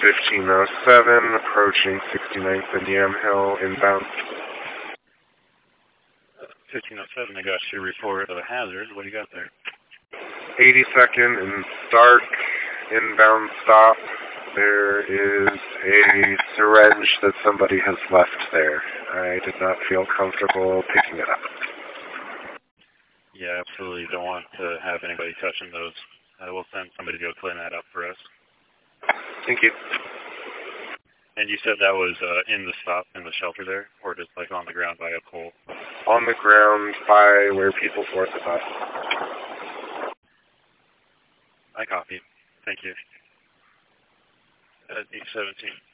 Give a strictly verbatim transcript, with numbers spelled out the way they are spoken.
fifteen oh seven, approaching sixty-ninth and Yamhill, inbound. fifteen oh seven, I got your report of a hazard. What do you got there? eighty-second and Stark, inbound stop. There is a syringe that somebody has left there. I did not feel comfortable picking it up. Yeah, absolutely. Don't want to have anybody touching those. Uh, we'll send somebody to go clean that up for us. Thank you. And you said that was uh, in the stop, in the shelter there, or just like on the ground by a pole? On the ground by where people board the bus. I copy. Thank you. At eight seventeen.